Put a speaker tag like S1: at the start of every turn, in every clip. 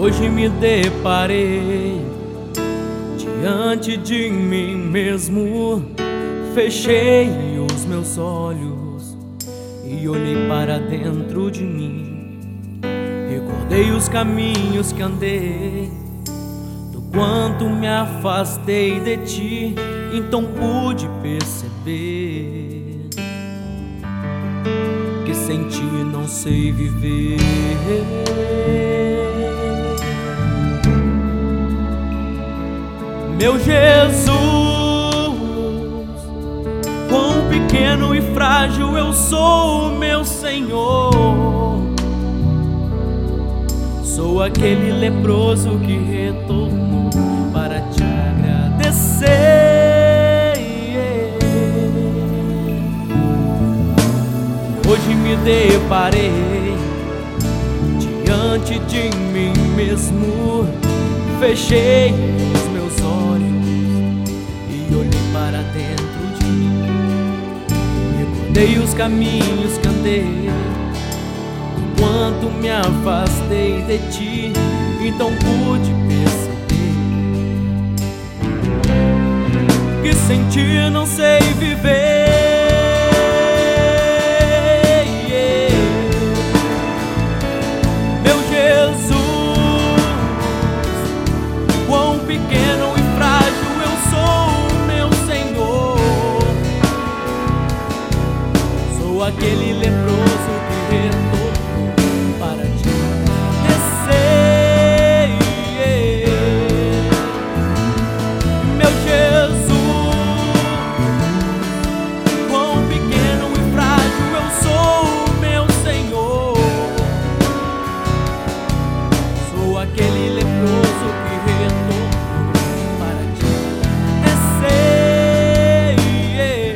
S1: Hoje me deparei diante de mim mesmo. Fechei os meus olhos e olhei para dentro de mim. Recordei os caminhos que andei, do quanto me afastei de ti. Então pude perceber que sem ti não sei viver. Meu Jesus, quão pequeno e frágil eu sou, meu Senhor. Sou aquele leproso que retornou para te agradecer. Hoje me deparei diante de mim mesmo. Fechei os meus olhos e olhei para dentro de mim. Recordei os caminhos que andei, quanto me afastei de ti. Então pude perceber que sem ti não sei viver. Meu Jesus, quão pequeno e frágil eu sou, meu Senhor. Sou aquele leproso que retornou para te agradecer. Meu Jesus, quão pequeno e frágil eu sou, meu Senhor. Sou aquele leproso que retornou para te agradecer.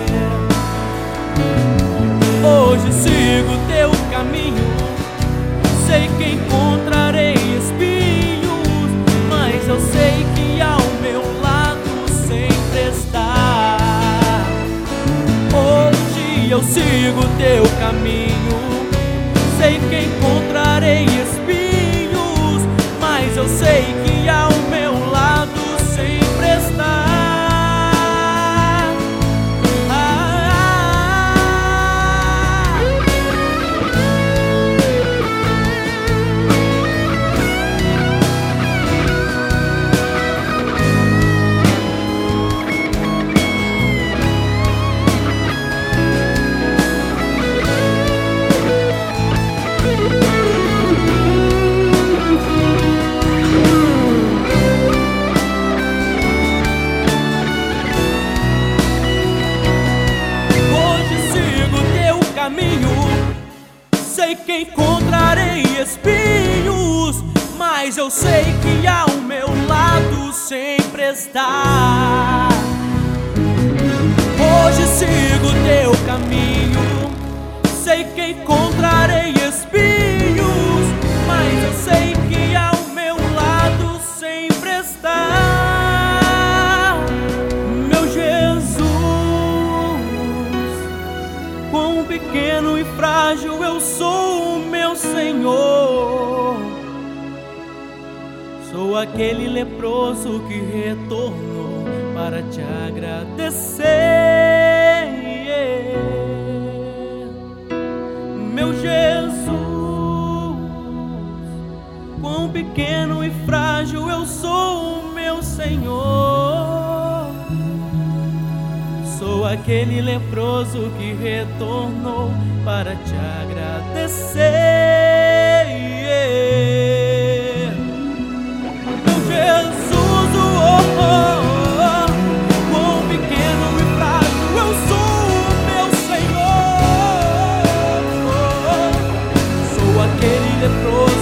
S1: Hoje sigo teu caminho, sei que encontrarei espinhos, mas eu sei que ao meu lado sempre está. Hoje eu sigo teu caminho, sei que encontrarei espinhos, mas eu sei que ao meu lado sempre está. Sei que encontrarei espinhos, mas eu sei que ao meu lado sempre está. Hoje sigo teu caminho, sei que encontrarei espinhos, mas eu sei que ao meu lado sempre está. Meu Jesus, quão pequeno e frágil eu sou, meu Senhor. Sou aquele leproso que retornou para te agradecer. Meu Jesus, quão pequeno e frágil eu sou, meu Senhor. Sou aquele leproso que retornou para te agradecer. Meu Jesus, quão pequeno e frágil eu sou, meu Senhor. Sou aquele leproso